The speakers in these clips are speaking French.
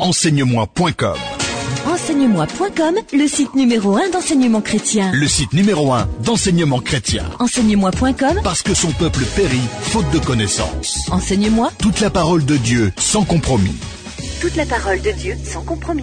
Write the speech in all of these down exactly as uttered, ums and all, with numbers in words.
Enseigne-moi point com. Enseigne-moi point com, le site numéro un d'enseignement chrétien. Le site numéro un d'enseignement chrétien. Enseigne-moi point com, parce que son peuple périt faute de connaissances. Enseigne-moi toute la parole de Dieu sans compromis. Toute la parole de Dieu sans compromis.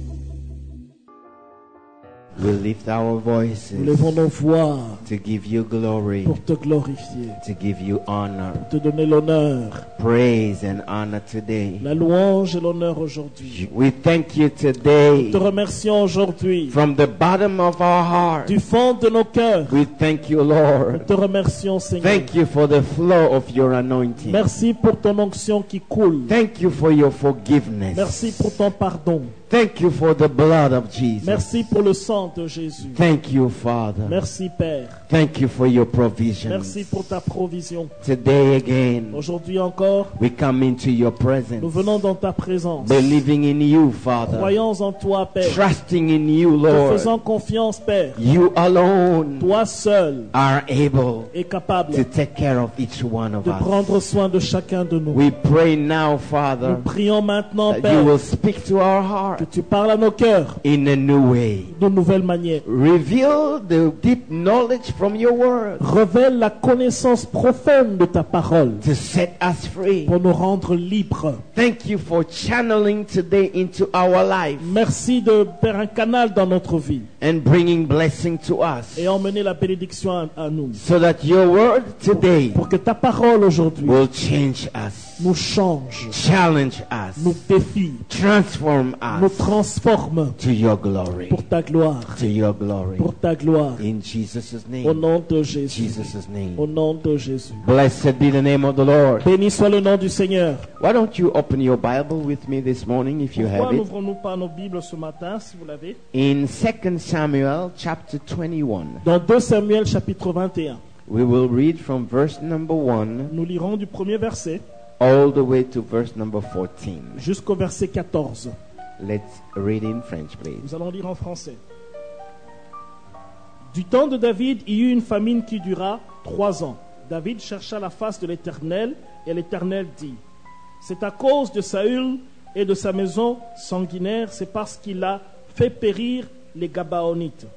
We lift our voices Nous levons nos voix to give you glory, pour te glorifier, to give you honor, te donner l'honneur, praise and honor today. la louange et l'honneur aujourd'hui. We thank you today Te remercions aujourd'hui from the bottom of our heart. du fond de nos cœurs. We thank you, Nous Lord. te remercions, Seigneur. Thank you for the flow of your anointing. Merci pour ton onction qui coule. Thank you for your forgiveness. Merci pour ton pardon. Thank you for the blood of Jesus. Merci pour le sang de Jésus. Thank you, Father. Merci, Père. Thank you for your provision. Merci pour ta provision. Today again, Aujourd'hui encore, we come into your nous presence, venons dans ta présence. believing in you, Father, Croyons en toi, Père. trusting in you, Te Lord. faisant confiance, Père. You alone Toi seul are able est capable to take care of each one of de us. prendre soin de chacun de nous. We pray now, Nous Father, prions maintenant, that you Père, will speak to our que heart tu parles à nos cœurs in a new way. de nouvelles manières. Reveal the deep knowledge from your word Révèle la connaissance profonde de ta parole to set us free. pour nous rendre libres. Thank you for channeling today into our life Merci de faire un canal dans notre vie and bringing blessing to us, et emmener la bénédiction à, à nous. so that your word today Pour que ta parole aujourd'hui will change us, nous change, challenge us, nous défie, transform nous us transforme to your glory, pour ta gloire, to your glory. pour ta gloire. In Jesus' Au name, nom de Jésus. Jesus' name. Au nom de Jésus. Blessed be the name of the Lord. Béni soit le nom du Seigneur. Why don't you open your Bible with me this morning if you Pourquoi have it? n'ouvrons-nous pas nos Bibles ce matin, si vous l'avez? In Second Samuel chapter twenty-one, Dans deux Samuel chapitre vingt et un, we will read from verse number one nous lirons du premier verset all the way to verse number fourteen. jusqu'au verset quatorze. Let's read in French, please. Nous allons lire en français. Du temps de David, il y eut une famine qui dura trois ans. David chercha la face de l'Éternel, et l'Éternel dit: c'est à cause de Saül et de sa maison sanguinaire, c'est parce qu'il a fait périr les Gabaonites.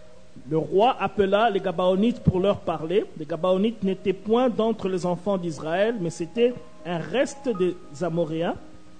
Le roi appela les Gabaonites pour leur parler. Les Gabaonites n'étaient point d'entre les enfants d'Israël, mais c'était un reste des Amoréens.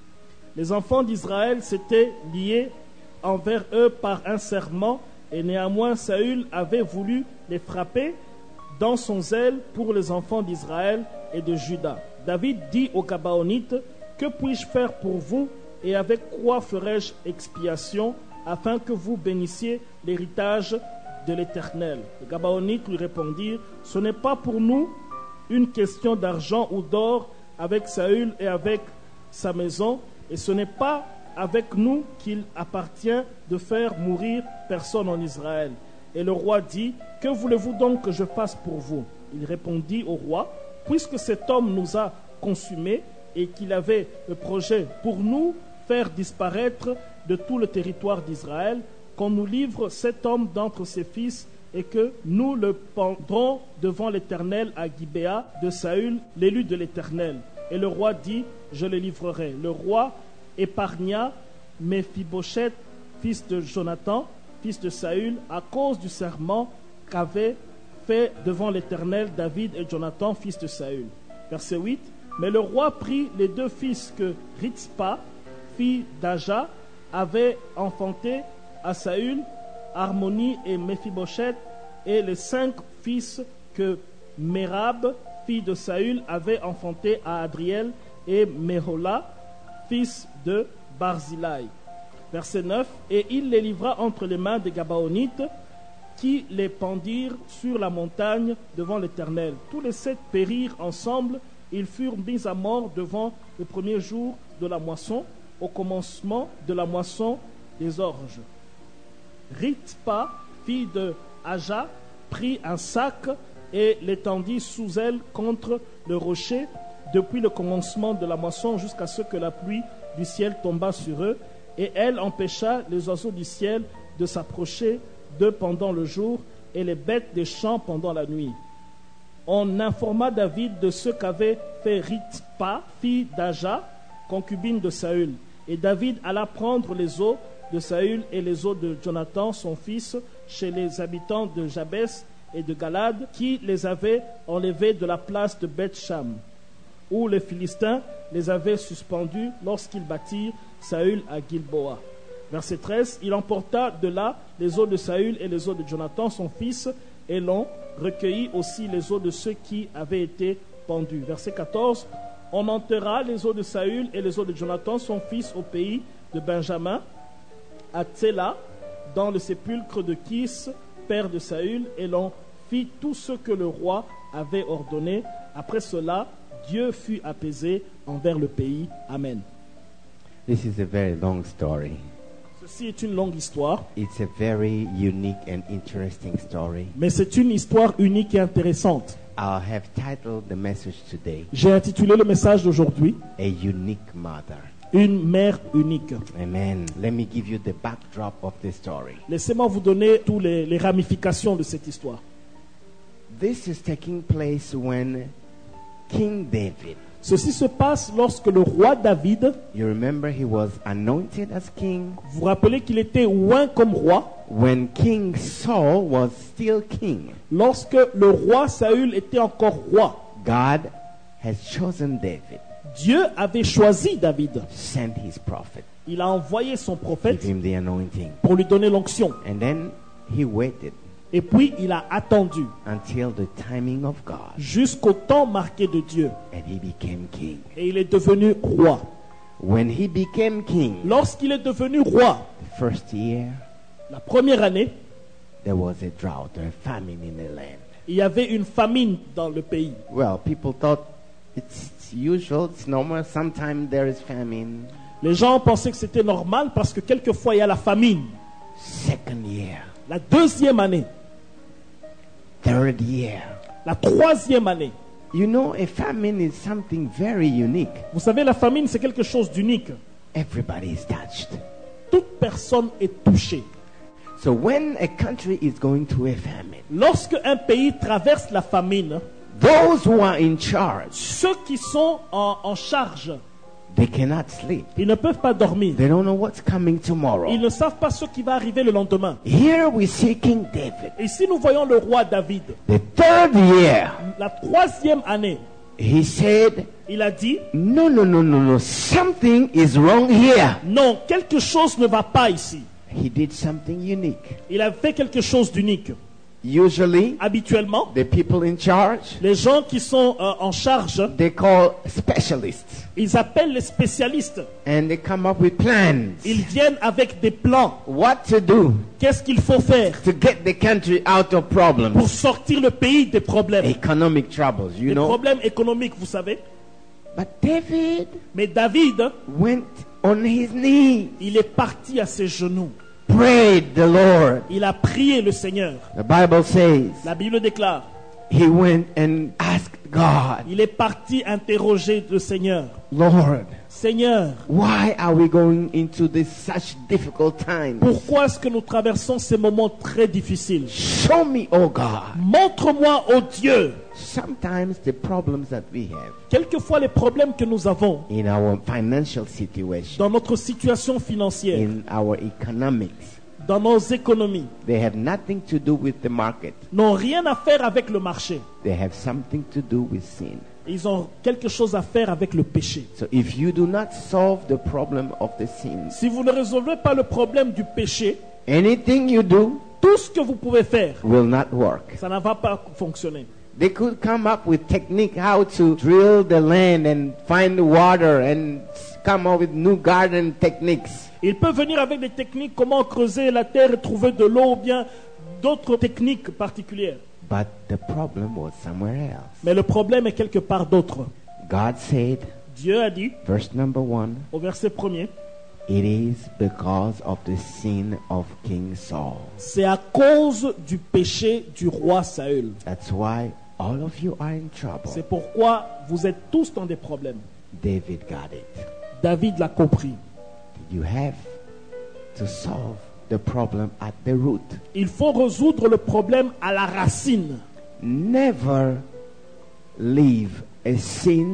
Les enfants d'Israël s'étaient liés envers eux par un serment, et néanmoins Saül avait voulu les frapper dans son zèle pour les enfants d'Israël et de Juda. David dit aux Gabaonites: que puis-je faire pour vous, et avec quoi ferai-je expiation, afin que vous bénissiez l'héritage de l'Éternel? Les Gabaonites lui répondirent: ce n'est pas pour nous une question d'argent ou d'or avec Saül et avec sa maison, et ce n'est pas avec nous qu'il appartient de faire mourir personne en Israël. Et le roi dit: que voulez-vous donc que je fasse pour vous? Il répondit au roi: puisque cet homme nous a consumés et qu'il avait le projet pour nous faire disparaître de tout le territoire d'Israël, qu'on nous livre cet homme d'entre ses fils et que nous le pendrons devant l'Éternel à Gibéa de Saül, l'élu de l'Éternel. Et le roi dit: je le livrerai. Le roi épargna Méphibosheth, fils de Jonathan, fils de Saül, à cause du serment qu'avaient fait devant l'Éternel David et Jonathan, fils de Saül. Verset huit. Mais le roi prit les deux fils que Ritzpa, fille d'Aja, avait enfantés à Saül, Harmonie et Méphibosheth, et les cinq fils que Mérab, fille de Saül, avait enfantés à Adriel et Méhola, fils de Barzilai. Verset neuf. Et il les livra entre les mains des Gabaonites, qui les pendirent sur la montagne devant l'Éternel. Tous les sept périrent ensemble. Ils furent mis à mort devant le premier jour de la moisson, au commencement de la moisson des orges. Ritzpa, fille de Aja, prit un sac et l'étendit sous elle contre le rocher, depuis le commencement de la moisson jusqu'à ce que la pluie du ciel tombât sur eux, et elle empêcha les oiseaux du ciel de s'approcher d'eux pendant le jour, et les bêtes des champs pendant la nuit. On informa David de ce qu'avait fait Ritzpa, fille d'Aja, concubine de Saül. Et David alla prendre les os de Saül et les os de Jonathan, son fils, chez les habitants de Jabès et de Galad, qui les avaient enlevés de la place de Beth-Sham, où les Philistins les avaient suspendus lorsqu'ils battirent Saül à Gilboa. Verset treize, il emporta de là les os de Saül et les os de Jonathan, son fils, et l'on recueillit aussi les os de ceux qui avaient été pendus. Verset quatorze, on enterra les os de Saül et les os de Jonathan, son fils, au pays de Benjamin, à Tséla, dans le sépulcre de Kis, père de Saül, et l'on fit tout ce que le roi avait ordonné. Après cela, Dieu fut apaisé envers le pays. Amen. This is a very long story. Ceci est une longue histoire, It's a very unique and interesting story. mais c'est une histoire unique et intéressante. I'll have titled the message today, J'ai intitulé le message d'aujourd'hui A Unique Mother. Une mère unique. Amen. Let me give you the backdrop of the story. Laissez-moi vous donner toutes les, les ramifications de cette histoire. This is taking place when King David, Ceci se passe lorsque le roi David, you remember he was anointed as king vous vous rappelez qu'il était oint comme roi, when King Saul was still king. lorsque le roi Saül était encore roi. God has chosen David, Dieu avait choisi David. sent his prophet, Il a envoyé son give prophète him the anointing. pour lui donner l'onction. And then he waited Et puis il a attendu until the timing of God, jusqu'au temps marqué de Dieu. and he became king. Et il est devenu roi. When he became king, Lorsqu'il est devenu roi, the first year, la première année, there was a drought or a famine in the land. il y avait une famine dans le pays. Well, people thought it's usual, it's normal. Sometimes there is famine. Les gens pensaient que c'était normal parce que quelquefois il y a la famine. Second year, La deuxième année, third year. la troisième année. You know, a famine is something very unique. Vous savez, la famine, c'est quelque chose d'unique. Everybody is touched. Toute personne est touchée. So when a country is going through a famine, Lorsque un pays traverse la famine, those who are in charge, ceux qui sont en, en charge, they cannot sleep. ils ne peuvent pas dormir. They don't know what's coming Ils tomorrow. ne savent pas ce qui va arriver le lendemain. Here we see King David. Et si nous voyons le roi David, The third year, la troisième année, he said, il a dit, no, no, no, no, no, something is wrong here. non, quelque chose ne va pas ici. He did something unique. Il a fait quelque chose d'unique. Usually, Habituellement, the people in charge, les gens qui sont euh, en charge, they call specialists, ils appellent les spécialistes. and they come up with plans. Ils viennent avec des plans. What to do Qu'est-ce qu'il faut faire to get the country out of pour problems, sortir le pays des problèmes, economic troubles, you des know. problèmes économiques, vous savez. But David Mais David, went on his knees, il est parti à ses genoux. prayed the Lord. Il a prié le Seigneur. The Bible says La Bible déclare, he went and asked God, il est parti interroger le Seigneur. Lord, Seigneur, why are we going into this such difficult times? pourquoi est-ce que nous traversons ces moments très difficiles? Show me, oh God. Montre-moi, ô Dieu, Sometimes the problems that we have quelquefois les problèmes que nous avons in our financial situation, dans notre situation financière, in our economics, dans nos économies, they have nothing to do with the market. n'ont rien à faire avec le marché. They have something to do with sin. Ils ont quelque chose à faire avec le péché. So if you do not solve the problem of the sin, Si vous ne résolvez pas le problème du péché, anything you do tout ce que vous pouvez faire, will not work. ça ne va pas fonctionner. They could come up with technique how to drill the land and find water and come up with new garden techniques. Ils peuvent venir avec des techniques, comment creuser la terre et trouver de l'eau ou bien d'autres techniques particulières. But the problem was somewhere else. Mais le problème est quelque part d'autre. God said, Dieu a dit, verse number one, au verset premier, it is because of the sin of King Saul. c'est à cause du péché du roi Saül. That's why all of you are in trouble. C'est pourquoi vous êtes tous dans des problèmes. David got it. David l'a compris. You have to solve the problem at the root. Il faut résoudre le problème à la racine. Never leave a sin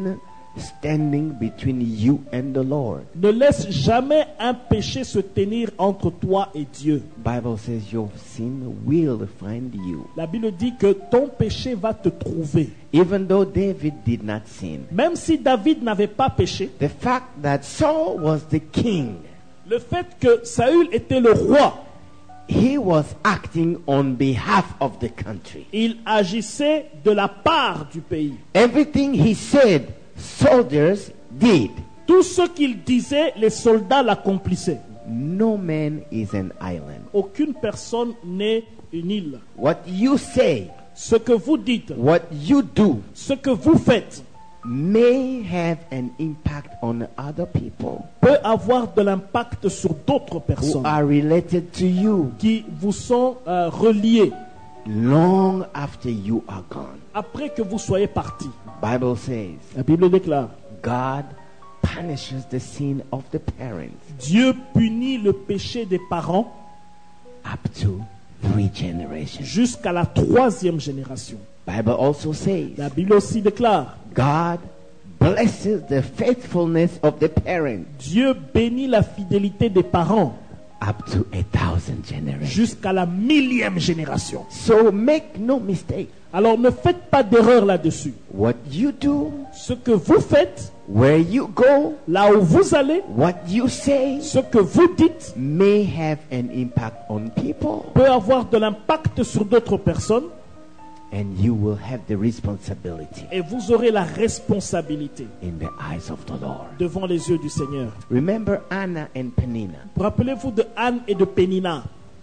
standing between you and the Lord. Ne laisse jamais un péché se tenir entre toi et Dieu. Bible says your sin will find you. La Bible dit que ton péché va te trouver. Even though David did not sin, Même si David n'avait pas péché, the fact that Saul was the king, le fait que Saül était le roi, he was acting on behalf of the country. il agissait de la part du pays. Everything he said, soldiers did. Tout ce qu'il disait, les soldats l'accomplissaient. No man is an island. Aucune personne n'est une île. What you say, Ce que vous dites, what you do, ce que vous faites, may have an impact on other people peut avoir de l'impact sur d'autres who personnes are related to you qui vous sont euh, reliées long after you are gone. après que vous soyez partis. Bible says La Bible déclare, God punishes the sin of the parents Dieu punit le péché des parents up to three generations. jusqu'à la troisième génération. Bible also says La Bible aussi déclare, God blesses the faithfulness of the parents Dieu bénit la fidélité des parents up to a thousand generations. jusqu'à la millième génération. So make no mistake. Alors ne faites pas d'erreur là-dessus. What you do, Ce que vous faites, where you go, là où vous allez, what you say ce que vous dites may have an impact on people, peut avoir de l'impact sur d'autres personnes and you will have the responsibility et vous aurez la responsabilité in the eyes of the Lord. devant les yeux du Seigneur. Remember Anna and Penina. Rappelez-vous de Anne et de Pénina.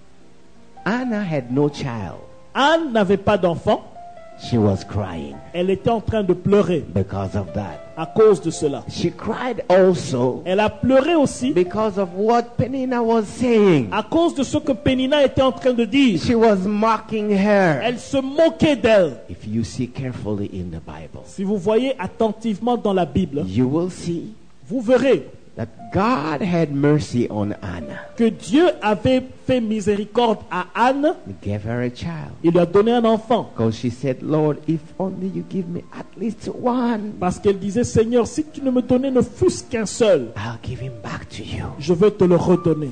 Anna had no child. Anne n'avait pas d'enfant. She was crying Elle était en train de pleurer because of that. à cause de cela. She cried also Elle a pleuré aussi because of what Penina was saying. à cause de ce que Pénina était en train de dire. She was mocking her. Elle se moquait d'elle. If you see carefully in the Bible, Si vous voyez attentivement dans la Bible, you will see vous verrez that God had mercy on Anna. que Dieu avait fait miséricorde à Anne. He gave her a child. Il lui a donné un enfant. Because she said, Lord, if only you give me at least one, Parce qu'elle disait, Seigneur, si tu ne me donnais ne fût-ce qu'un seul, I'll give him back to you. je veux te le redonner.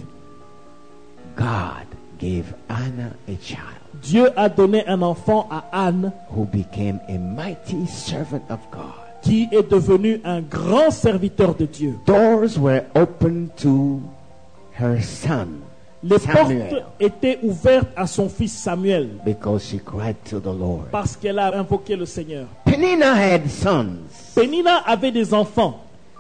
God gave Anna a child Dieu a donné un enfant à Anne who became a mighty servant of God. qui est devenu un grand serviteur de Dieu. Doors were opened to her son Les Samuel portes étaient ouvertes à son fils Samuel because she cried to the Lord. parce qu'elle a invoqué le Seigneur. Penina had sons. Pénina avait des enfants.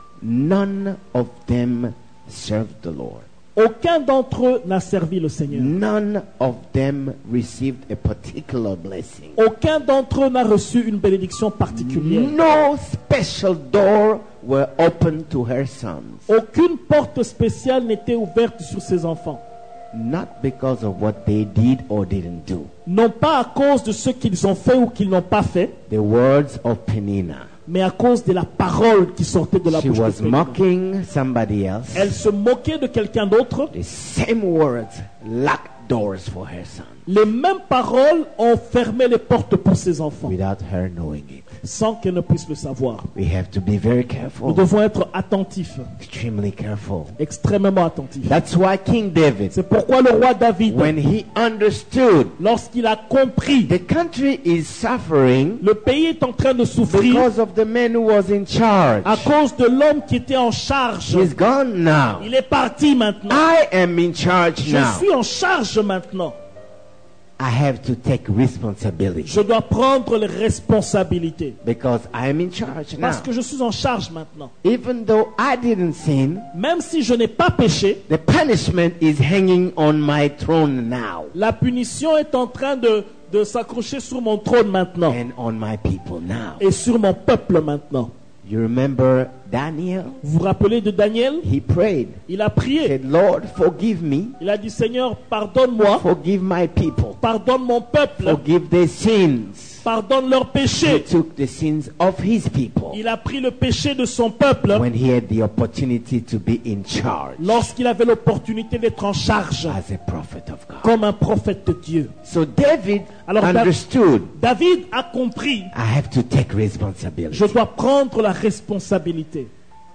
None of them served the Lord. Aucun d'entre eux n'a servi le Seigneur. None of them received a particular blessing. Aucun d'entre eux n'a reçu une bénédiction particulière. No special door were opened to her sons. Aucune porte spéciale n'était ouverte sur ses enfants. Not because of what they did or didn't do. Non pas à cause de ce qu'ils ont fait ou qu'ils n'ont pas fait, The words of Penina. mais à cause de la parole qui sortait de la She bouche de was Pénina. mocking somebody else. Elle se moquait de quelqu'un d'autre. The same words locked doors for her son Les mêmes paroles ont fermé les portes pour ses enfants, without her knowing it. sans qu'elle ne puisse le savoir. We have to be very Nous careful, devons être attentifs, extremely careful. extrêmement attentifs. That's why King David, C'est pourquoi le roi David, when he understood lorsqu'il a compris, the country is suffering le pays est en train de souffrir because of the man who was in charge, à cause de l'homme qui était en charge. he's gone now. Il est parti maintenant. I am in charge Je now. suis en charge maintenant. I have to take responsibility Je dois prendre les responsabilités because I am in charge now. parce que je suis en charge maintenant. Even though I didn't sin, Même si je n'ai pas péché, the punishment is hanging on my throne now la punition est en train de, de s'accrocher sur mon trône maintenant and on my people now. et sur mon peuple maintenant. You remember Daniel? Vous vous rappelez de Daniel? He prayed, Il a prié. said, Lord, forgive me, Il a dit, Seigneur, pardonne-moi, forgive my people, pardonne mon peuple, forgive their sins. pardonne leurs He péchés. took the sins of his people Il a pris le péché de son peuple when he had the opportunity to be in charge lorsqu'il avait l'opportunité d'être en charge as a prophet of God. comme un prophète de Dieu. So David Alors, Dav- understood, David a compris, I have to take responsibility. je dois prendre la responsabilité.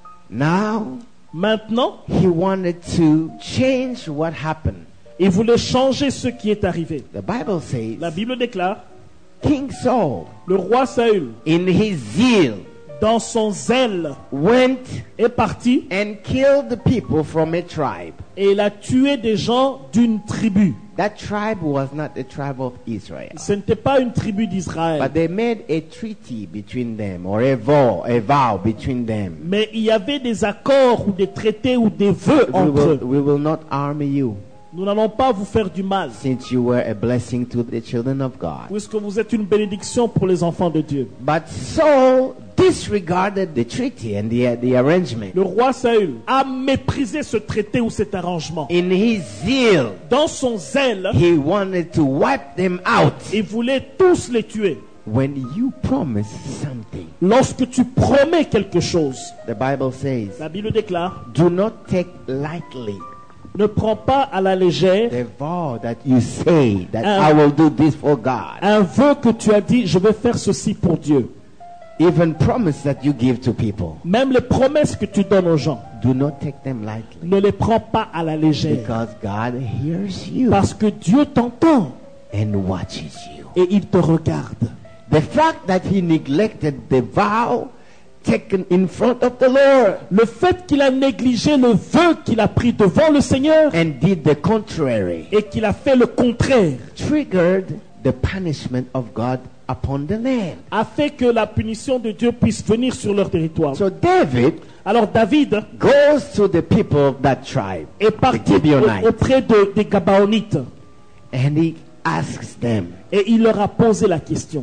Now, Maintenant, he wanted to change what happened. il voulait changer ce qui est arrivé. The Bible says, La Bible déclare, King Saul, le roi Saül, in his zeal, dans son zèle, went est parti and killed the people from a tribe. et il a tué des gens d'une tribu. That tribe was not the tribe of Israel. Ce n'était pas une tribu d'Israël, But they made a treaty between them, or a vow, a vow between them. mais il y avait des accords ou des traités ou des vœux We entre will, eux. we will not harm you, Nous n'allons pas vous faire du mal, since you were a blessing to the children of God. puisque vous êtes une bénédiction pour les enfants de Dieu. But Saul disregarded the treaty and the, the arrangement. Le roi Saül a méprisé ce traité ou cet arrangement. In his zeal, Dans son zèle, he wanted to wipe them out. il voulait tous les tuer. When you promise something, Lorsque tu promets quelque chose, the Bible says, la Bible déclare, do not take lightly ne prends pas à la légère the vow that you say that Um, I will do this for God. un vœu que tu as dit, je vais faire ceci pour Dieu. Even promise that you give to people, Même les promesses que tu donnes aux gens, do not take them lightly, ne les prends pas à la légère. because God hears you Parce que Dieu t'entend and watches you. et il te regarde. The fact that he neglected the vow taken in front of the Lord Le fait qu'il a négligé le vœu qu'il a pris devant le Seigneur and did the contrary et qu'il a fait le contraire triggered the punishment of God upon the land. a fait que la punition de Dieu puisse venir sur leur territoire. So David Alors David goes to the people of that tribe, est the parti Gibeonites, au- auprès de- des Gabaonites and he asks them, et il leur a posé la question.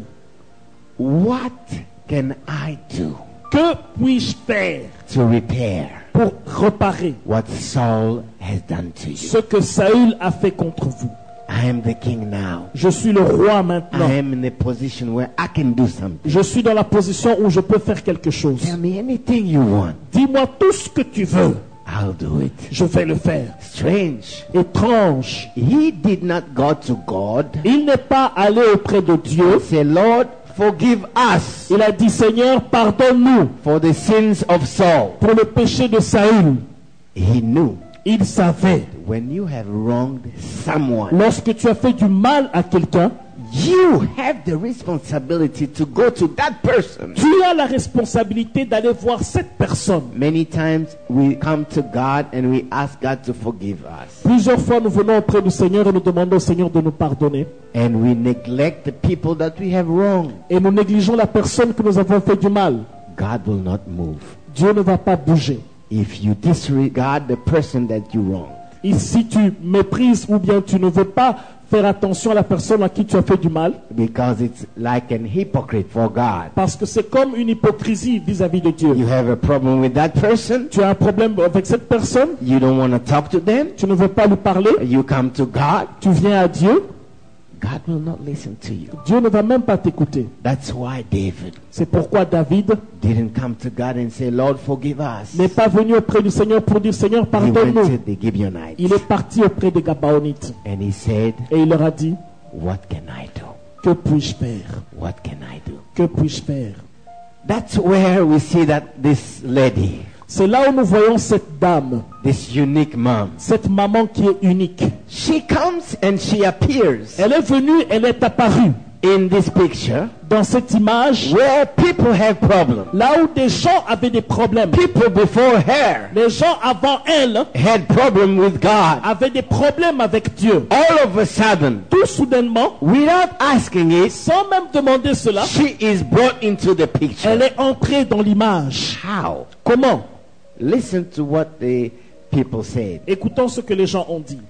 what can I do Que puis-je faire to repair pour réparer what Saul has done to you? ce que Saül a fait contre vous? I am the king now. Je suis le roi I maintenant. am in a position where I can do something. Je suis dans la position où je peux faire quelque chose. Tell me anything you want. Dis-moi tout ce que tu veux. I'll do it. Je vais le faire. Strange. Étrange. He did not go to God. Il n'est pas allé auprès de Dieu. Say, Lord, forgive us Il a dit, Seigneur, pardonne-nous for the sins of Saul. pour le péché de Saül. He knew Il savait. when you have wronged someone, Lorsque tu as fait du mal à quelqu'un, you have the responsibility to go to that person. tu as la responsabilité d'aller voir cette personne. Many times we come to God and we ask God to forgive us. Plusieurs fois, nous venons auprès du Seigneur et nous demandons au Seigneur de nous pardonner. And we neglect the people that we have wronged. Et nous négligeons la personne que nous avons fait du mal. God will not move. Dieu ne va pas bouger. If you disregard the person that you wrong, Et si tu méprises ou bien tu ne veux pas faire attention à la personne à qui tu as fait du mal, because it's like an hypocrite for God. parce que c'est comme une hypocrisie vis-à-vis de Dieu. You have a problem with that person, Tu as un problème avec cette personne, you don't want to talk to them, tu ne veux pas lui parler, you come to God, tu viens à Dieu, God will not listen to you. Dieu ne va même pas t'écouter. That's why David C'est pourquoi David didn't come to God and say, Lord, forgive us. n'est pas venu auprès du Seigneur pour dire Seigneur, He went pardonne-nous. to the Gibeonites Il est parti auprès des Gabaonites and he said, et il leur a dit, what can I do? que puis-je faire? What can I do? Que puis-je faire? That's where we see that this lady, C'est là où nous voyons cette dame, this unique mom, cette maman qui est unique. she comes and she appears Elle est venue, elle est apparue in this picture dans cette image where people have problems. là où des gens avaient des problèmes. People before her Les gens avant elle had problem with God. avaient des problèmes avec Dieu. All of a sudden, Tout soudainement, without asking it, sans même demander cela, she is brought into the picture. elle est entrée dans l'image. How? Comment? Listen to what the people said. Écoutons ce que les gens ont dit.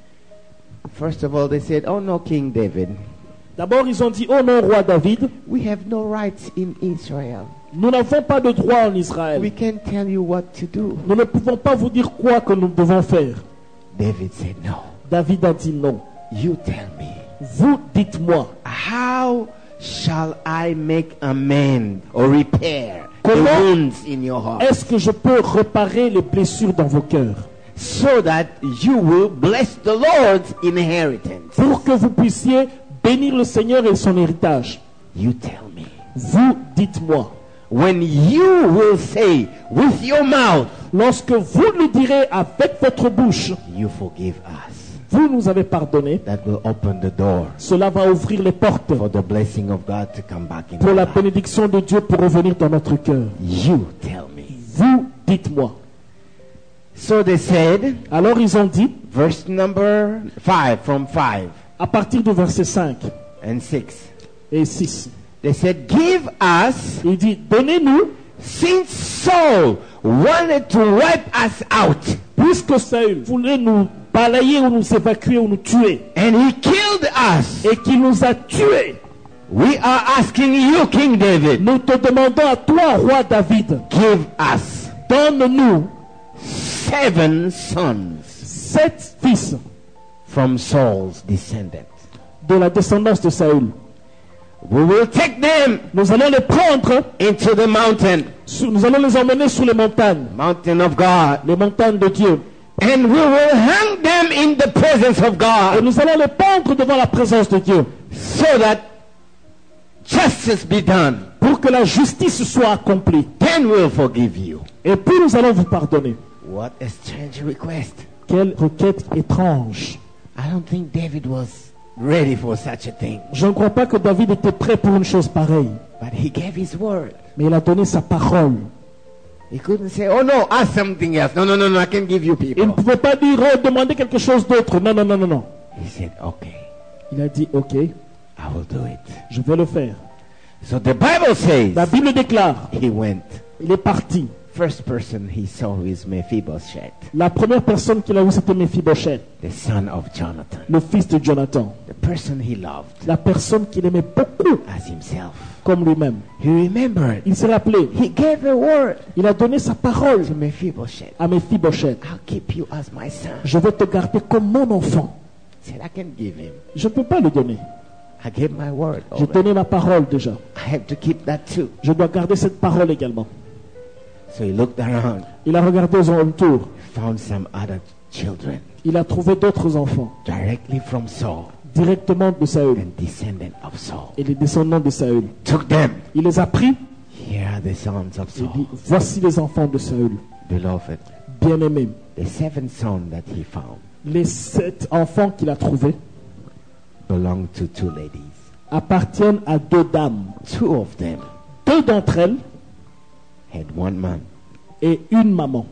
First of all, they said, oh no, King David, D'abord, ils ont dit, oh non, roi David, we have no rights in Israel. nous n'avons pas de droit en Israël. We can't tell you what to do. Nous ne pouvons pas vous dire quoi que nous devons faire. David said, no, David a dit non. you tell me. Vous dites-moi, How shall I make amend or repair the Comment wounds in your heart? est-ce que je peux réparer les blessures dans vos cœurs? so that you will bless the Lord's inheritance. pour que vous puissiez bénir le Seigneur et son héritage. You tell me. Vous dites-moi, When you will say with your mouth, lorsque vous le direz avec votre bouche, you forgive us, vous nous avez pardonné, that will open the door cela va ouvrir les portes for the blessing of God to come back in pour our la life. bénédiction de Dieu pour revenir dans notre cœur. You tell me. Vous dites-moi. So they said, Alors ils ont dit, verse number five, from five à partir du verset cinq and six. et six, They said, give us, il dit, donnez-nous, since Saul wanted to wipe us out, puisque Saül voulait nous balayer ou nous évacuer ou nous tuer, and he killed us. et qu'il nous a tués. We are asking you, King David, Nous te demandons à toi, roi David, give us donne-nous seven sons sept fils from Saul's descendants. de la descendance de Saül. We will take them Nous allons les prendre, into the mountain, sur- nous allons les emmener sur les montagnes, mountain of God, les montagnes de Dieu. and we will hang them in the presence of Et God, nous allons les pendre devant la présence de Dieu, so that justice be done. pour que la justice soit accomplie. Then we'll forgive you. Et puis nous allons vous pardonner. What a strange request. Quelle requête étrange. I don't think David was ready for such a thing. Je ne crois pas que David était prêt pour une chose pareille. But he gave his word. Mais il a donné sa parole. He couldn't say, oh no, ask something else. No, no, no, no, I can give you Il ne people. pouvait pas dire, oh, demandez quelque chose d'autre. Non, non, non, non, non. He said, okay, Il a dit, ok, I will do it. je vais le faire. So the Bible says La Bible déclare, he went. il est parti. First person he saw is Mephibosheth, La première personne qu'il a vue, c'était Mephibosheth, the son of Jonathan, le fils de Jonathan. the person he loved La personne qu'il aimait beaucoup, as himself. comme lui-même. He remembered. Il s'est rappelé, He gave a word il a donné sa parole to Mephibosheth. à Mephibosheth. I'll keep you as my son. Je vais te garder comme mon enfant. He said, I can give him. Je ne peux pas le donner. I gave my word. J'ai already. donné ma parole déjà. I have to keep that too. Je dois garder cette parole également. So he looked around, Il a regardé aux alentours. found some other children Il a trouvé d'autres enfants, directly from Saul directement de Saül. and descendant of Saul. Et les descendants de Saül. Took them. Il les a pris. Here are the sons of Il Saul. dit, voici les enfants de Saül, Beloved, bien-aimés. the seven sons that he found Les sept enfants qu'il a trouvés belonged to two ladies. appartiennent à deux dames. Two of them Deux d'entre elles had one man. et une maman.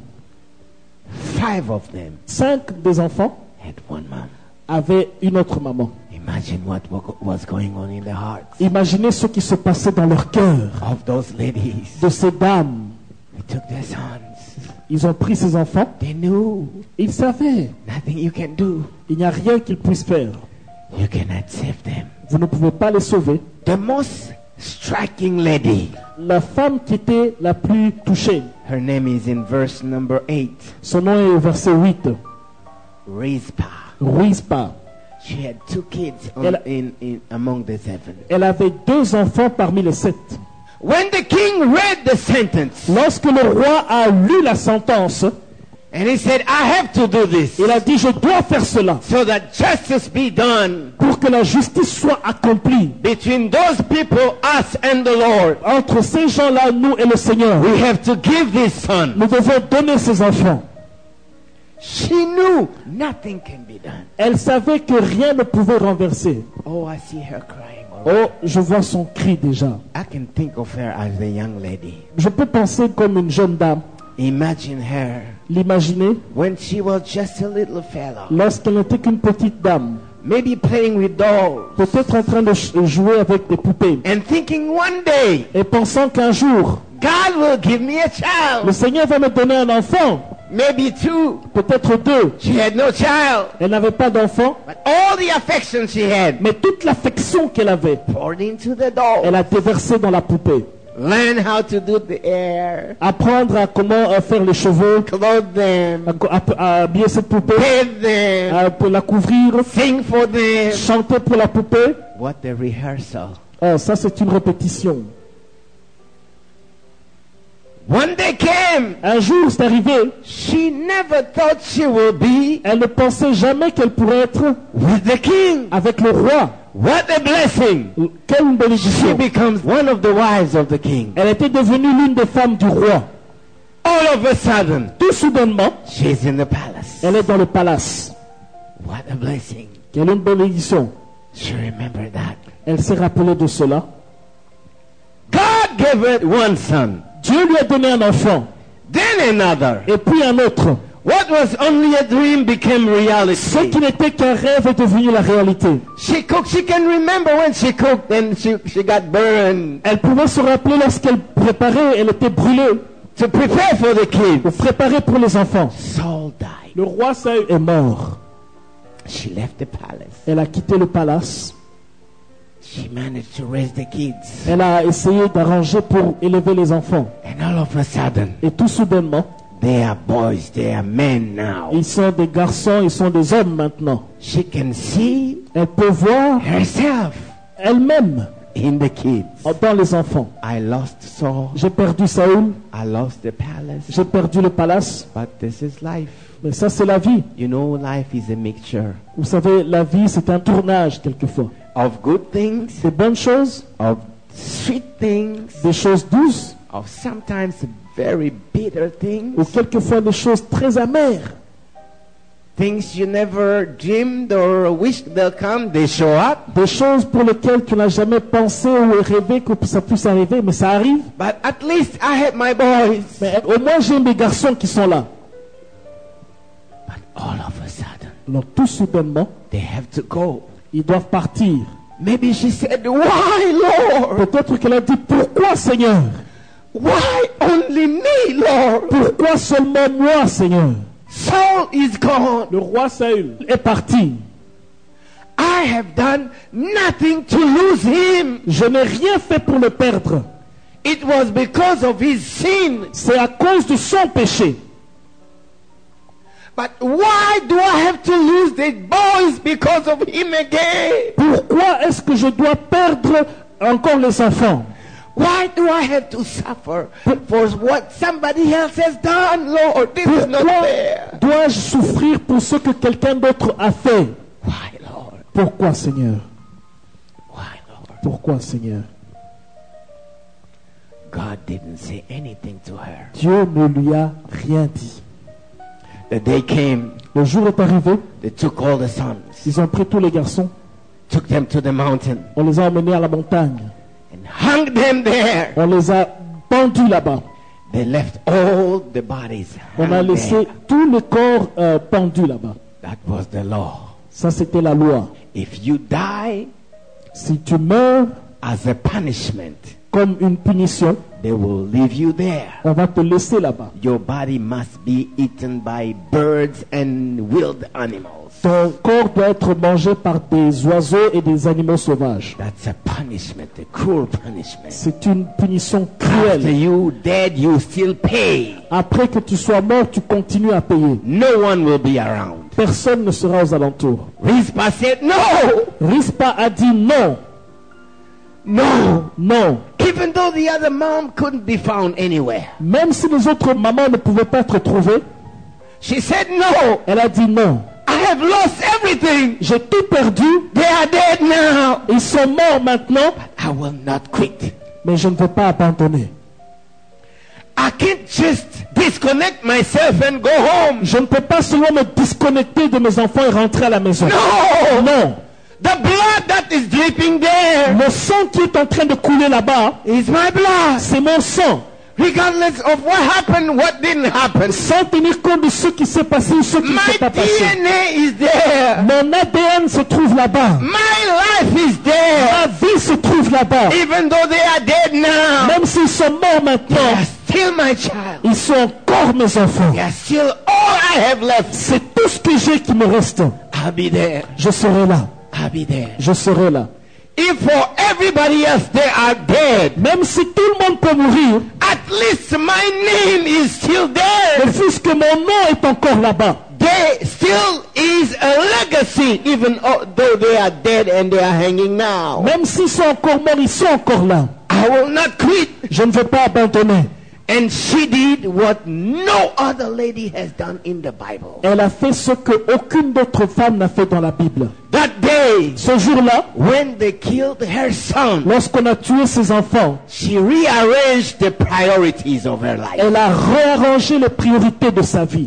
Five of them Cinq des enfants had one man. avaient une autre maman. Imagine what wa- was going on in the hearts Imaginez ce qui se passait dans leur cœur of those ladies. de ces dames. They took their sons. Ils ont pris ces enfants. They knew Ils savaient. nothing you can do. Il n'y a rien qu'ils puissent faire. You cannot save them. Vous ne pouvez pas les sauver. The most striking lady, La femme qui était la plus touchée, her name is in verse number eight, son nom est au verset huit. Rizpah. Rizpa. She had two kids on- Elle- in, in among the seven. Elle avait deux enfants parmi les sept. When the king read the sentence Lorsque le roi a lu la sentence, and he said, I have to do this il a dit, je dois faire cela so that justice be done pour que la justice soit accomplie between those people, us and the Lord. entre ces gens-là, nous et le Seigneur. We have to give this son. Nous devons donner ces enfants. She knew nothing can be done. Elle savait que rien ne pouvait renverser. Oh, I see her crying. already. Oh, je vois son cri déjà. I can think of her as a young lady. Je peux penser comme une jeune dame. Imagine her L'imaginer when she was just a little fellow, lorsqu'elle n'était qu'une petite dame. maybe playing with dolls, Peut-être en train de ch- jouer avec des poupées. and thinking one day, Et pensant qu'un jour, God will give me a le child, Seigneur va me donner un enfant. maybe two. Peut-être deux. She had no child, Elle n'avait pas d'enfant. but all the affection she had Mais toute l'affection qu'elle avait, poured into the doll. elle a déversé dans la poupée. Learn how to do the hair, Apprendre à comment euh, faire les cheveux, clothe them, à, co- à- à habiller cette poupée, bathe them, à pour la couvrir, sing for them. chanter pour la poupée. What a rehearsal. Oh, ça c'est une répétition. One day came. Un jour, c'est arrivé. She never thought she will be Elle ne pensait jamais qu'elle pourrait être with the king. avec le roi. What a blessing. Quelle She bénédiction. becomes one of the wives of the king. Elle était devenue l'une des femmes du roi. All of a sudden, Tout soudainement, she's in the palace. elle est dans le palace. What a blessing. Quelle une bénédiction. She remembered that. Elle s'est rappelée de cela. God gave her one son, Dieu lui a donné un enfant. then another. Et puis un autre. What was only a dream became Ce reality. qui n'était qu'un rêve est devenu la réalité. She cooked. She can remember when she cooked and she, she got burned Elle pouvait se rappeler lorsqu'elle préparait, elle était brûlée to prepare for the kids. pour préparer pour les enfants. Saul died. Le roi Saül est mort. She left the palace. Elle a quitté le palace. She managed to raise the kids. Elle a essayé d'arranger pour élever les enfants. And all of a sudden, Et tout soudainement, they are boys, they are men now. ils sont des garçons, ils sont des hommes maintenant. She can see Elle peut voir herself elle-même in the kids. dans les enfants. I lost Saul. J'ai perdu Saül, I lost the palace. j'ai perdu le palace. But this is life. Mais ça, c'est la vie. You know, life is a mixture Vous savez, la vie, c'est un tournage quelquefois. of good things, Des bonnes choses, of sweet things, des choses douces, of sometimes very bitter things, ou quelquefois des choses très amères. things you never dreamed or wished they'll come, they show up. Des choses pour lesquelles tu n'as jamais pensé ou rêvé que ça puisse arriver, mais ça arrive. But at least I have my boys. Mais au moins, j'ai mes garçons qui sont là. But all of a sudden, Alors, tout soudainement, they have to go. ils doivent partir. Maybe she said, why, Lord? Peut-être qu'elle a dit, pourquoi, Seigneur? Why only me, Lord? Pourquoi seulement moi, Seigneur? Saul is gone. Le roi Saül est parti. I have done nothing to lose him. Je n'ai rien fait pour le perdre. It was because of his sin. C'est à cause de son péché. But why do I have to lose the boys because of him again? Pourquoi est-ce que je dois perdre encore les enfants? Why do I have to suffer for what somebody else has done, Lord? This is not Pourquoi fair. dois-je souffrir pour ce que quelqu'un d'autre a fait? Why, Lord? Pourquoi, Seigneur? Why, Lord? Pourquoi, Seigneur? God didn't say anything to her. Dieu ne lui a rien dit. The day came, Le jour est arrivé, they took all the sons, ils ont pris tous les garçons, took them to the mountain, on les a emmenés à la montagne, and hung them there. on les a pendus là-bas. They left all the bodies On a hung laissé there. tous les corps euh, pendus là-bas. That was the law. Ça, c'était la loi. If you die Si tu meurs as a punishment, comme une punition, they will leave you there. on va te laisser là-bas. Your body must be eaten by birds and wild animals. Ton corps doit être mangé par des oiseaux et des animaux sauvages. That's a punishment, a cruel punishment. C'est une punition After cruelle. you dead, you still pay. Après que tu sois mort, tu continues à payer. No one will be around. Personne ne sera aux alentours. Rizpah said, no, Rizpah a dit non, no. non. Even though the other mom couldn't be found anywhere. Même si les autres mamans ne pouvaient pas être trouvées, She said, no, elle a dit non. I have lost everything. J'ai tout perdu, They are dead now. ils sont morts maintenant, I will not quit. mais je ne veux pas abandonner. I can't just disconnect myself and go home. Je ne peux pas seulement me disconnecter de mes enfants et rentrer à la maison. No. Non. The blood that is dripping there Le sang qui est en train de couler là-bas, is my blood. c'est mon sang. Regardless of what happened, what didn't happen. Sans tenir compte de ce qui s'est passé ou ce qui ne My s'est pas D passé. N A is there. Mon A D N se trouve là-bas. My life is there. Ma vie se trouve là-bas. Even though they are dead now, Même s'ils sont morts they maintenant, are still my child. ils sont encore mes enfants. They are still all I have left. C'est tout ce que j'ai qui me reste. I'll be there. Je serai là. I'll be there. Je serai là. If for everybody else they are dead, Même si tout le monde peut mourir, at least my name is still there. le fils que mon nom est encore là-bas. There still is a legacy, even though they are dead and they are hanging now. Même s'ils sont encore morts, ils sont encore là. I will not quit. Je ne veux pas abandonner. And she did what no other lady has done in the Bible. Elle a fait ce que aucune autre femme n'a fait dans la Bible. That day, Ce jour-là, when they killed her son, lorsqu'on a tué ses enfants, she rearranged the priorities of her life. elle a réarrangé les priorités de sa vie.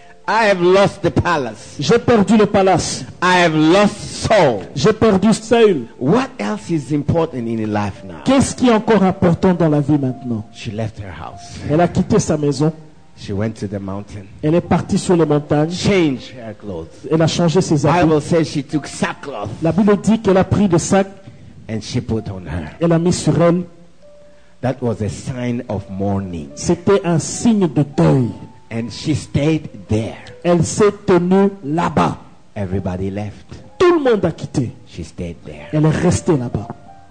I have lost the palace. J'ai perdu le palace. I have lost Saul. J'ai perdu Saül. What else is important in life now? Qu'est-ce qui est encore important dans la vie maintenant? She left her house. Elle a quitté sa maison. She went to the mountain. Elle est partie sur les montagnes. Changed her clothes. Elle a changé ses The habits. Bible says she took sackcloth La Bible dit qu'elle a pris des sacs. and she put on her. Elle a mis sur elle. That was a sign of mourning. C'était un signe de deuil. And she stayed there. Elle s'est tenue là-bas. Everybody left. Tout le monde a quitté. She stayed there. Elle est restée là-bas.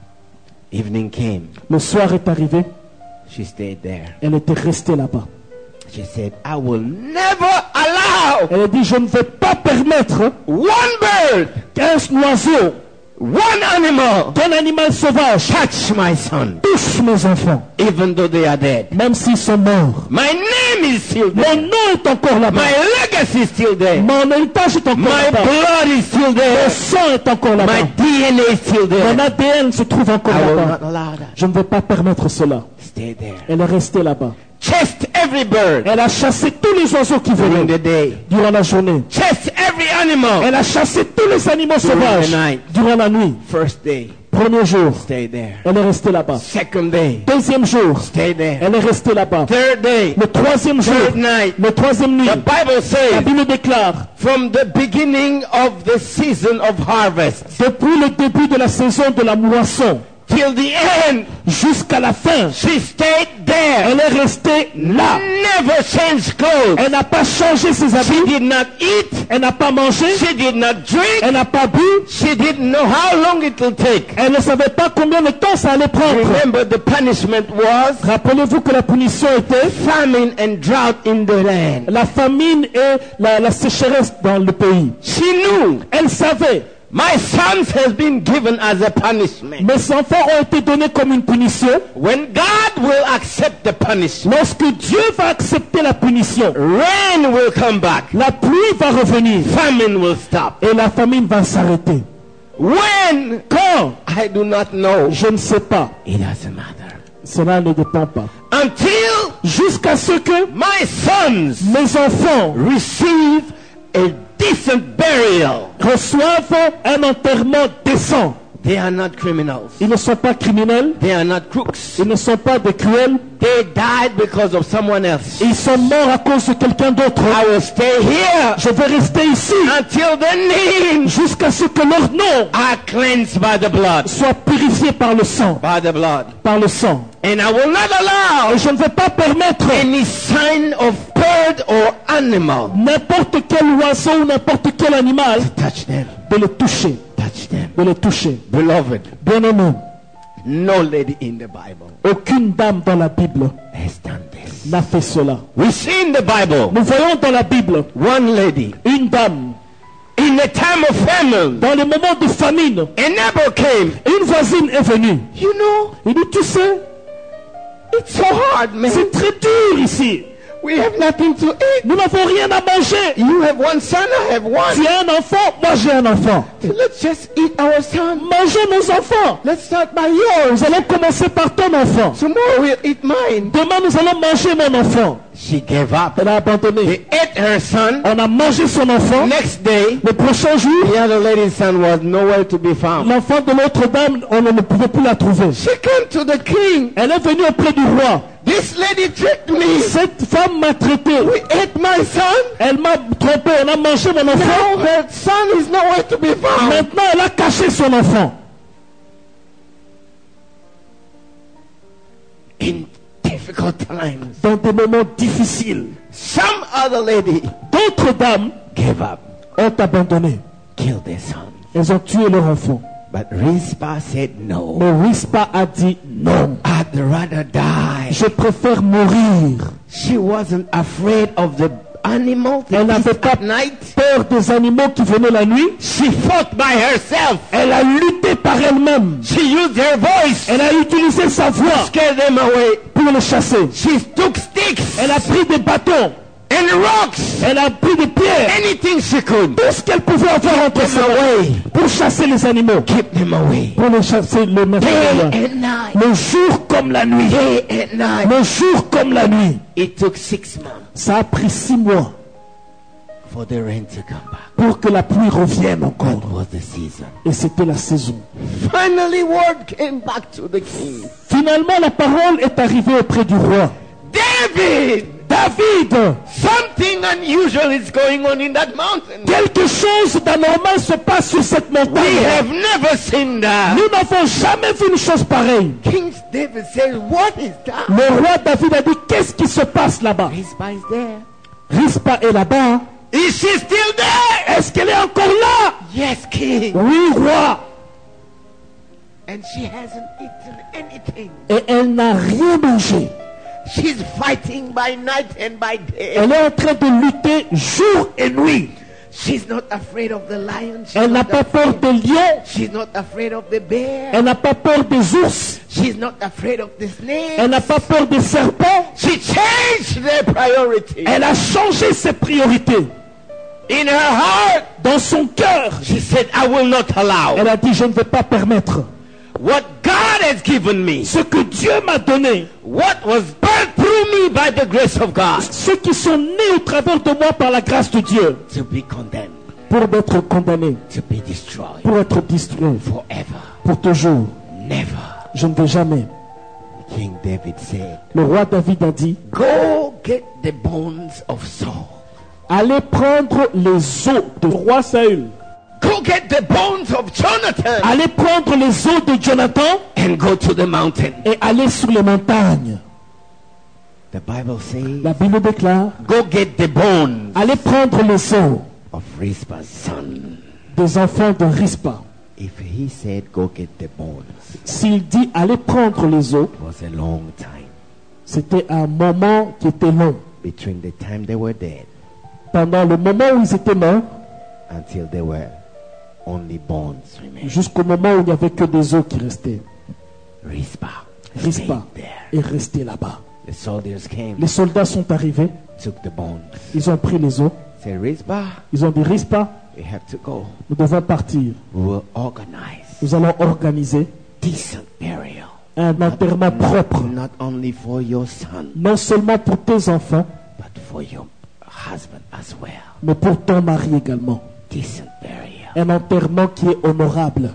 Evening came. Le soir est arrivé. She stayed there. Elle était restée là-bas. She said, I will never allow Elle a dit, je ne vais pas permettre one bird, qu'un oiseau, one animal qu'un animal sauvage touch my son, touche mes enfants, even though they are dead. même s'ils sont morts. My name is still Mon there. nom est encore là-bas. My legacy is still there. Mon héritage est encore My là-bas. blood is still Mon there. sang est encore My là-bas. D N A is still Mon there. A D N se trouve encore I will là-bas. not allow that. Je ne vais pas permettre cela. Stay there. Elle est restée là-bas. Chased every bird Elle a chassé tous les oiseaux qui during the venaient day. durant la journée. Chased every animal. Elle a chassé tous les animaux During sauvages the night. durant la nuit. First day, Premier jour, stay there. elle est restée là-bas. Second day, Deuxième jour, stay there. elle est restée là-bas. Third day, Le troisième jour, third night. le troisième nuit, The Bible la says, Bible déclare, from the beginning of the season of harvest depuis le début de la saison de la moisson till the end, jusqu'à la fin, she stayed there. elle est restée là. Never changed clothes. Elle n'a pas changé ses She habits, did not eat. elle n'a pas mangé, She did not drink. elle n'a pas bu, She didn't know how long it will take. elle ne savait pas combien de temps ça allait prendre. Remember, the punishment was Rappelez-vous que la punition était famine and drought in the land. la famine et la, la sécheresse dans le pays. She knew, Elle savait, my sons has been given as a punishment. mes enfants ont été donnés comme une punition. When God will accept the punishment, Lorsque Dieu va accepter la punition, rain will come back. la pluie va revenir Famine will stop. et la famine va s'arrêter. When? Quand? I do not know. Je ne sais pas. It doesn't matter. Cela ne dépend pas. Until Jusqu'à ce que my sons mes enfants receive a decent burial. reçoivent un enterrement décent. They are not criminals. Ils ne sont pas criminels, They are not crooks. ils ne sont pas des cruels, They died because of someone else. ils sont morts à cause de quelqu'un d'autre. I will stay here Je vais rester ici until the names jusqu'à ce que leur nom are cleansed by the blood. soit purifié par le sang, By the blood. par le sang. And I will not allow Et je ne vais pas permettre any sign of bird or animal n'importe quel oiseau ou n'importe quel animal touch them. de le toucher, Touch them. de le toucher. Beloved, Bien-aimé, no lady in the Bible aucune dame dans la Bible has done this. n'a fait cela. We see in the Bible Nous voyons dans la Bible one lady une dame, in a time of famine. dans les moments de famine, A neighbor came. une voisine est venue. You know, Il dit, tu sais, it's so hard, man. c'est très dur ici. We have nothing to eat. Nous n'avons rien à manger. You have one son, I have one. Tu as un enfant, moi j'ai un enfant. Let's just eat our son. Mangez nos enfants. Let's start by yours. Nous allons commencer par ton enfant. Tomorrow we'll eat mine. Demain, nous allons manger mon enfant. She gave up. Elle a abandonné. They ate her son. On a mangé son enfant. Next day, Le prochain jour, the other lady's son was nowhere to be found. l'enfant de l'autre dame, on ne pouvait plus la trouver. She came to the king. Elle est venue auprès du roi. This lady tricked me. Cette femme m'a traité. We ate my son. Elle m'a trompé. On a mangé mon Now enfant. her son is nowhere to be found. Maintenant, elle a caché son enfant. In difficult times, Dans des moments difficiles, some other lady d'autres dames gave up, ont abandonné. killed their son. Elles ont tué leur enfant. But Rizpah said no. Mais Rizpah a dit non. I'd rather die. Je préfère mourir. She wasn't afraid of the animals Elle n'avait pas at night. peur des animaux qui venaient la nuit. She fought by herself. Elle a lutté par elle-même. She used her voice Elle a utilisé sa to voix scare them away. pour les chasser. She took sticks Elle a pris des bâtons. and rocks, Elle a pris des pierres. anything she could. Tout ce qu'elle pouvait avoir entre ses mains pour chasser les animaux. Keep them away. Pour les chasser, le mettre loin. Day and night. Le jour comme la nuit. Day and night. Le jour comme la nuit. It took six months Ça a pris six mois for the rain to come back. pour que la pluie revienne That encore. was the season. Et c'était la saison. Finally, word came back to the king. Finalement, la parole est arrivée auprès du roi. David, David, something unusual is going on in that mountain. quelque chose d'anormal se passe sur cette We montagne. have never seen that. Nous n'avons jamais vu une chose pareille. King David says, what is that? Le roi David a dit, qu'est-ce qui se passe là-bas? Rizpah is there. Rizpah est là-bas. Is she still there? Est-ce qu'elle est encore là? Yes, king. Oui, roi. And she hasn't eaten anything. Et elle n'a rien mangé. She's fighting by night and by day. Elle est en train de lutter jour et nuit. She's not afraid of the lion. She's Elle n'a not pas peur afraid. des lions. She's not afraid of the bear. Elle n'a pas peur des ours. She's not afraid of the snake. Elle n'a pas peur des serpents. She changed their priority. Elle a changé ses priorités. In her heart, Dans son cœur, she said, I will not allow elle a dit, je ne vais pas permettre. what God has given me, Ce que Dieu m'a donné, what was birthed through me by the grace of God, ceux qui sont nés au travers de moi par la grâce de Dieu, to be condemned, pour être condamnés, to be destroyed pour être détruits, forever. pour toujours. Never. Je ne vais jamais. King David said, Le roi David a dit, go get the bones of Saul. allez prendre les os du roi Saül. Go get the bones of Jonathan Allez prendre les os de Jonathan and go to the mountain. et allez sur les montagnes. The Bible says, La Bible déclare, go get the bones allez prendre les os of Rizpah's son. des enfants de Rizpah. If he said, go get the bones, S'il dit, allez prendre les os, it was a long time c'était un moment qui était long. between the time they were dead Pendant le moment où ils étaient morts, until there were only bones remaining. jusqu'au moment où il n'y avait que des os qui restaient. Rizpah Rizpah stayed there. est resté là-bas. The soldiers came, Les soldats sont arrivés, took the bones. ils ont pris les os, Said, Rizpah, ils ont dit, Rizpah, we have to go. nous devons partir. We will organize Nous allons organiser decent burial. un enterrement propre, Not only for your son, non seulement pour tes enfants, but for your husband as well. mais pour ton mari également. Decent burial. Un enterrement qui est honorable.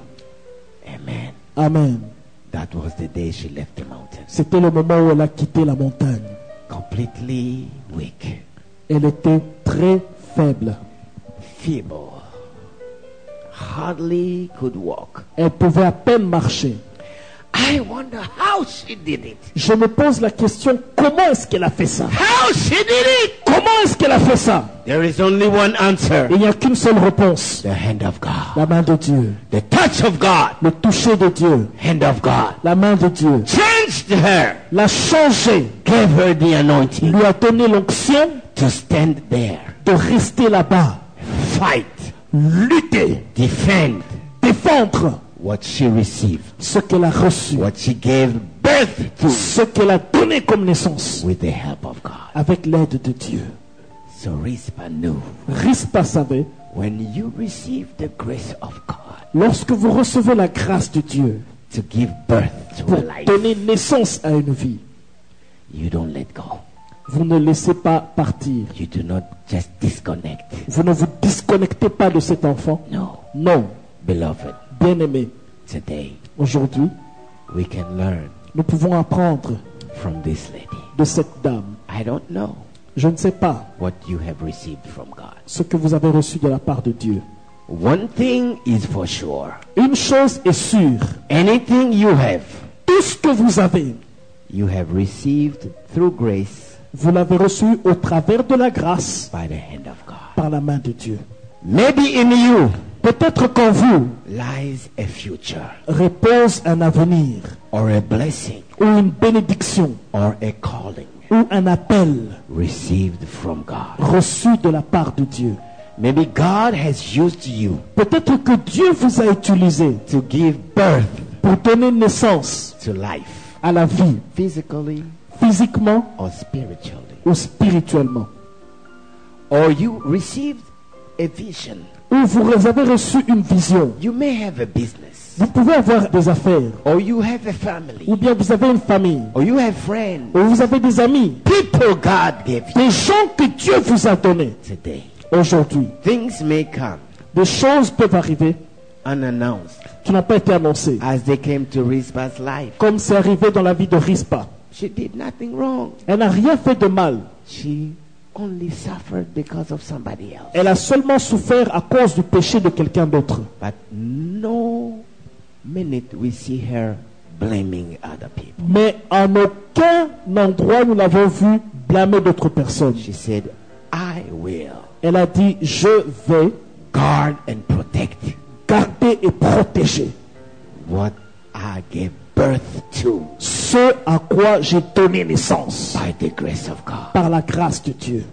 Amen. Amen. That was the day she left the mountain. C'était le moment où elle a quitté la montagne. Completely weak, Elle était très faible. feeble, hardly could walk. Elle pouvait à peine marcher. I wonder how she did it. Je me pose la question, comment est-ce qu'elle a fait ça? How she did it? Comment est-ce qu'elle a fait ça? There is only one answer. Il n'y a qu'une seule réponse. The hand of God. La main de Dieu. The touch of God. Le toucher de Dieu. Hand of God. La main de Dieu. Changed her. L'a changé. Gave her the anointing Lui a donné l'onction to stand there. de rester là-bas. Fight. Lutter. Defend Défendre what she received. ce qu'elle a reçu. What she gave birth to Ce qu'elle a donné comme naissance. with the help of God. Avec l'aide de Dieu. So Rizpah knew Rizpah savait, when you receive the grace of God lorsque vous recevez la grâce de Dieu to give birth to pour a life, donner naissance à une vie, you don't let go. vous ne laissez pas partir. You do not just disconnect. Vous ne vous disconnectez pas de cet enfant. No. Non, Beloved, bien-aimé, today aujourd'hui, we can learn nous pouvons apprendre from this lady. de cette dame. I don't know Je ne sais pas what you have received from God. ce que vous avez reçu de la part de Dieu. One thing is for sure. Une chose est sûre, Anything you have, tout ce que vous avez, you have received through grace vous l'avez reçu au travers de la grâce by the hand of God. par la main de Dieu. Maybe in you Peut-être qu'en vous lies a future repose un avenir or a blessing ou une bénédiction or a calling. ou un appel received from God. reçu de la part de Dieu. Maybe God has used you Peut-être que Dieu vous a utilisé to give birth pour donner naissance to life, à la vie, physically physiquement or spiritually. ou spirituellement. Or you received a vision. Ou vous avez reçu une vision. You may have a business. Vous pouvez avoir des affaires, Or you have a family. ou bien vous avez une famille, Or you have friends. ou vous avez des amis, People God gave you des gens que Dieu vous a donnés today. aujourd'hui. Things may come Des choses peuvent arriver unannounced qui n'ont pas été annoncées, as they came to Rizpah's life. comme c'est arrivé dans la vie de Rizpa. She did nothing wrong. Elle n'a rien fait de mal. She only suffered because of somebody else. Elle a seulement souffert à cause du péché de quelqu'un d'autre. But no minute we see her blaming other people. Mais en aucun endroit nous l'avons vu blâmer d'autres personnes. She said, I will Elle a dit, je vais guard and protect garder et protéger what I gave birth to ce à quoi j'ai donné naissance by the grace of God. par la grâce de Dieu.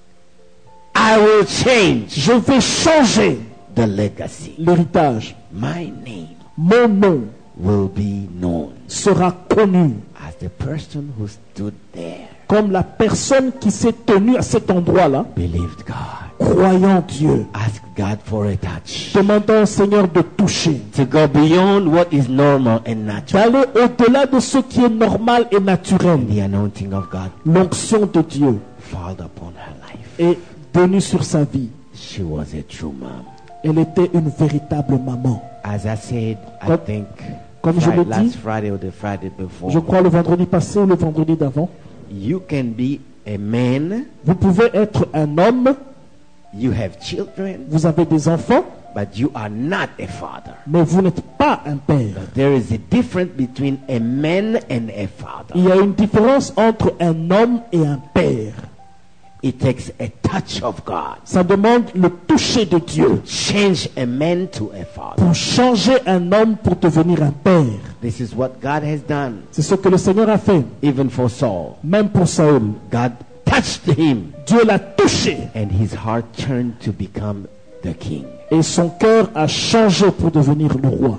I will change Je vais changer the legacy. l'héritage. My name Mon nom will be known sera connu as the person who stood there, comme la personne qui s'est tenue à cet endroit-là, believed God, croyant Dieu, asked God for a touch, demandant au Seigneur de toucher, to go beyond what is normal and natural. d'aller au-delà de ce qui est normal et naturel. The anointing of God L'onction de Dieu fall upon her life. est venue sur sa vie. She was a true mom. Elle était une véritable maman. As I said, I Comme- think comme je Fri- l'ai dit, last Friday or the Friday before, Je crois le vendredi passé ou le vendredi d'avant. you can be a man, Vous pouvez être un homme, you have children, vous avez des enfants, but you are not a father. mais vous n'êtes pas un père. There is a difference between a man and a father. Il y a une différence entre un homme et un père. It takes a touch of God. Ça demande le toucher de Dieu Change a man to a father. pour changer un homme pour devenir un père. This is what God has done, C'est ce que le Seigneur a fait, even for Saul. même pour Saül. God touched him, Dieu l'a touché and his heart turned to become the king. et son cœur a changé pour devenir le roi.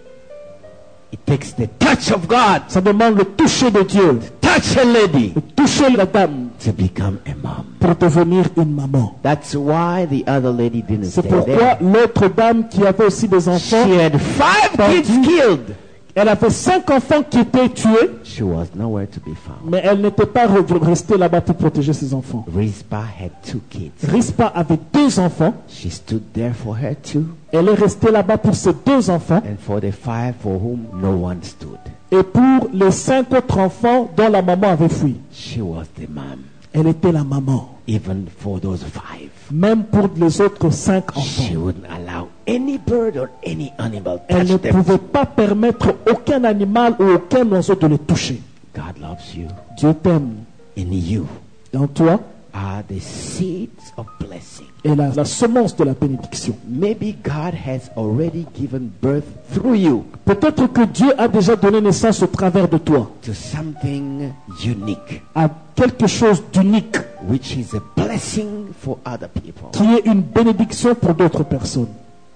It takes the touch of God, Ça demande le toucher de Dieu, touch a lady, de toucher la dame to become a mom. pour devenir une maman. That's why the other lady didn't C'est stay pourquoi there. l'autre dame qui avait aussi des enfants, She had five kids killed. elle avait cinq enfants qui étaient tués, She was nowhere to be found. mais elle n'était pas re- restée là-bas pour protéger ses enfants. Rizpah had two kids. Rizpa avait deux enfants. She stood there for her two, Elle est restée là-bas pour ses deux enfants and for the five for whom no one stood. et pour les cinq autres enfants dont la maman avait fui. She was the mom, Elle était la maman. even for those five. Même pour les autres cinq She enfants. wouldn't allow any bird or any animal Elle ne touch them. pouvait pas permettre aucun animal ou aucun oiseau de les toucher. God loves you. Dieu t'aime. In you En toi are the seeds of blessing. est la, la semence de la bénédiction. Maybe God has already given birth through you Peut-être que Dieu a déjà donné naissance au travers de toi to something unique, à quelque chose d'unique which is a blessing for other people. qui est une bénédiction pour d'autres personnes.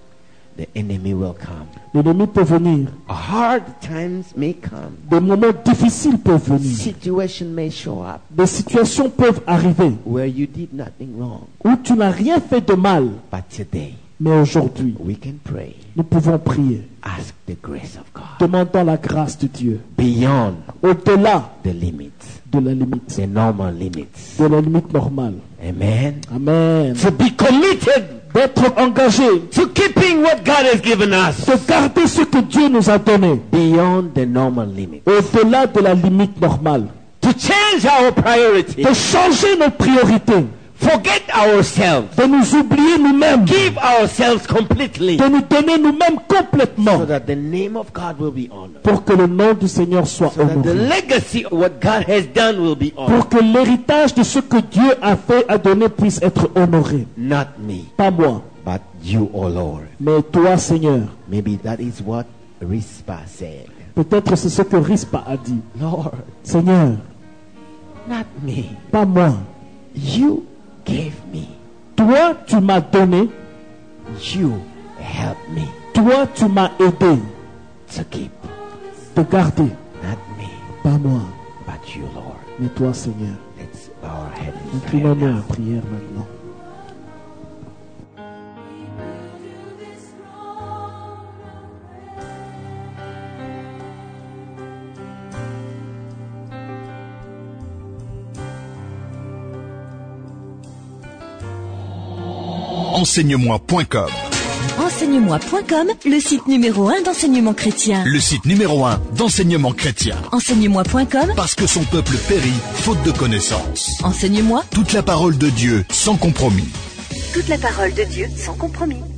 The enemy will come. L'ennemi peut venir. Hard times may come. Des moments difficiles peuvent venir. Situation may show up Des situations peuvent arriver where you did nothing wrong. où tu n'as rien fait de mal. But today, Mais aujourd'hui, we can pray. nous pouvons prier, Ask the grace of God demandant la grâce de Dieu, beyond au-delà the limits, de la limite, the normal limits. de la limite normale. Amen. Amen. To be committed D'être engagé, to keeping what God has given us de garder ce que Dieu nous a donné, beyond the normal limit. au-delà de la limite normale. To change our priorities. De changer nos priorités, Forget ourselves. de nous oublier nous-mêmes, Give ourselves completely de nous donner nous-mêmes complètement so that the name of God will be honored. pour que le nom du Seigneur soit So that the honoré. legacy of what God has done will be honored. Pour que l'héritage de ce que Dieu a fait, a donné, puisse être honoré. Not me, Pas moi, but you, O Lord. mais toi, Seigneur. Maybe that is what Rizpah said. Peut-être c'est ce que Rizpa a dit. Lord, Seigneur, Not me. Pas moi. You gave me. Toi, tu m'as donné. You help me Toi, tu m'as aidé to keep. de garder. Not me, Pas moi, but you, Lord. mais toi, Seigneur. Let's bow our head in prayer Inclinons-nous now. en prière maintenant. Enseigne-moi point com. Enseigne-moi point com, le site numéro un d'enseignement chrétien. Le site numéro un d'enseignement chrétien. Enseigne-moi point com, Parce que son peuple périt, faute de connaissance. enseigne-moi Toute la parole de Dieu, sans compromis. toute la parole de Dieu sans compromis.